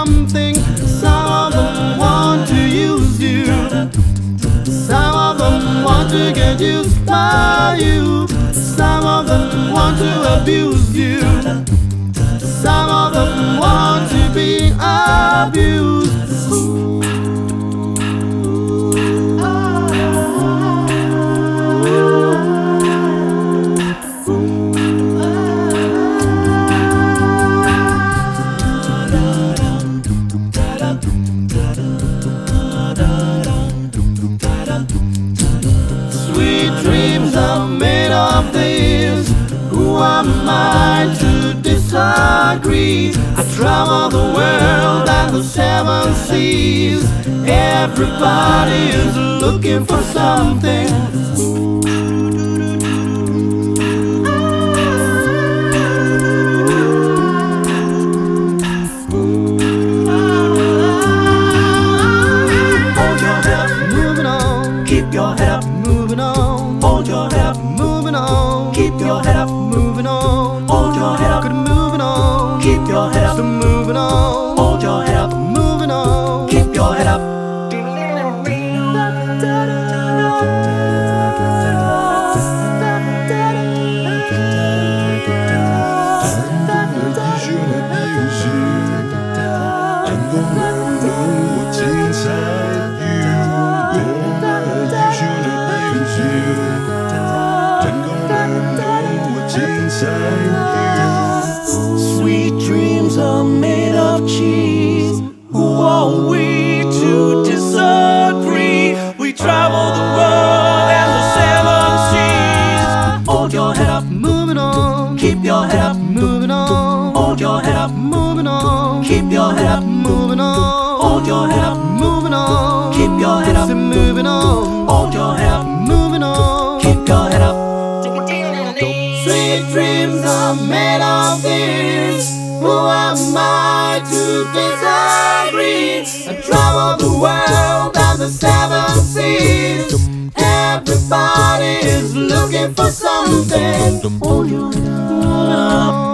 something. Some of them want to use you. Some of them want to get used by you. Some of them want to abuse you. Some of them want to be abused. Sweet dreams are made of this. Who am I to disagree? I travel the world and the seven seas. Everybody is looking for something. Hold your head up, moving on. Keep your head up, moving on. Hold your head up, moving on. Keep your head up, moving on. Hold your head up, moving on. Keep your head up, still moving on. Hold your head up, moving on. Keep your head up. Sweet dreams are made of cheese. Who are we to disagree? We travel the world and the seven seas. Hold your head up, moving on. Keep your head up, moving on. Hold your head up, moving on. Keep your head up, moving on. Hold your head up, moving on. Keep your head up, moving on. Hold your head up, moving on. Keep your head up. Sweet dreams are made of this. Who am I to disagree? I travel the world and the seven seas. Everybody is looking for something. Hold your head up.